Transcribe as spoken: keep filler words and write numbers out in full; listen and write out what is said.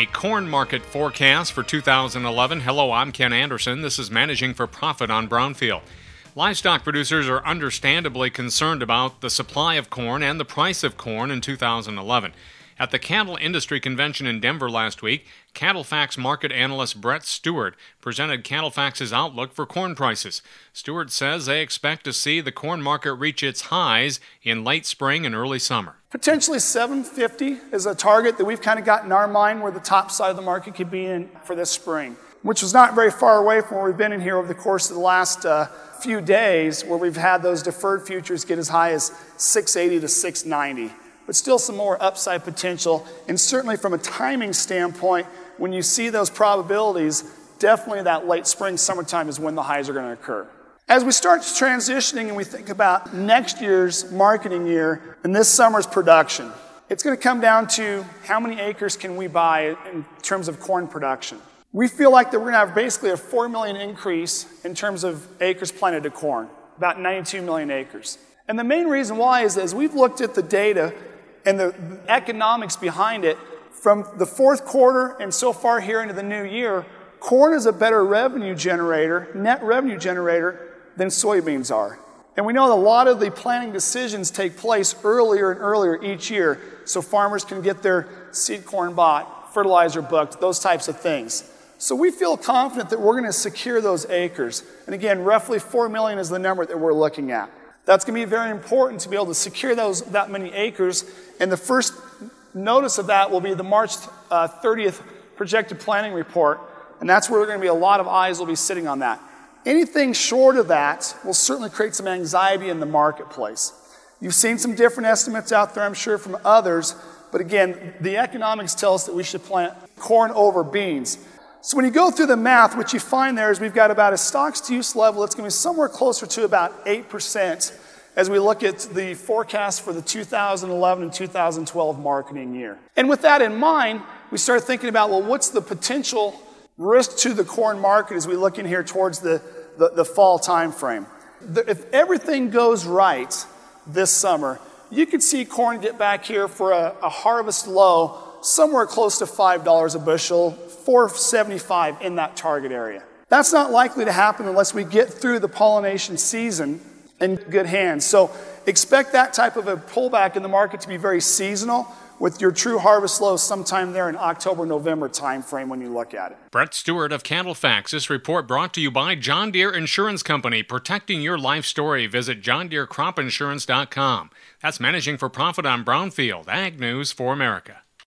corn market forecast for two thousand eleven. Hello, I'm Ken Anderson. This is Managing for Profit on Brownfield. Livestock producers are understandably concerned about the supply of corn and the price of corn in two thousand eleven. At the Cattle Industry Convention in Denver last week, CattleFax market analyst Brett Stewart presented CattleFax's outlook for corn prices. Stewart says they expect to see the corn market reach its highs in late spring and early summer. Potentially seven fifty is a target that we've kind of got in our mind where the top side of the market could be in for this spring, which was not very far away from where we've been in here over the course of the last uh, few days, where we've had those deferred futures get as high as six eighty to six ninety. But still some more upside potential, and certainly from a timing standpoint, when you see those probabilities, definitely that late spring, summertime is when the highs are going to occur. As we start transitioning and we think about next year's marketing year and this summer's production, it's going to come down to how many acres can we buy in terms of corn production. We feel like that we're going to have basically a four million increase in terms of acres planted to corn, about ninety-two million acres. And the main reason why is as we've looked at the data and the economics behind it, from the fourth quarter and so far here into the new year, corn is a better revenue generator, net revenue generator, than soybeans are. And we know that a lot of the planting decisions take place earlier and earlier each year, so farmers can get their seed corn bought, fertilizer booked, those types of things. So we feel confident that we're going to secure those acres. And again, roughly four million is the number that we're looking at. That's going to be very important to be able to secure those that many acres. And the first notice of that will be the March uh, thirtieth projected planting report. And that's where there are going to be a lot of eyes will be sitting on that. Anything short of that will certainly create some anxiety in the marketplace. You've seen some different estimates out there, I'm sure, from others. But again, the economics tell us that we should plant corn over beans. So when you go through the math, what you find there is we've got about a stocks-to-use level that's going to be somewhere closer to about eight percent as we look at the forecast for the two thousand eleven and two thousand twelve marketing year. And with that in mind, we start thinking about, well, what's the potential risk to the corn market as we look in here towards the, the, the fall time frame? The, if everything goes right this summer, you could see corn get back here for a, a harvest low somewhere close to five dollars a bushel, four seventy-five in that target area. That's not likely to happen unless we get through the pollination season in good hands. So expect that type of a pullback in the market to be very seasonal, with your true harvest low sometime there in October, November timeframe when you look at it. Brett Stewart of CattleFax. This report brought to you by John Deere Insurance Company. Protecting your life story. Visit john deere crop insurance dot com. That's Managing for Profit on Brownfield. Ag News for America.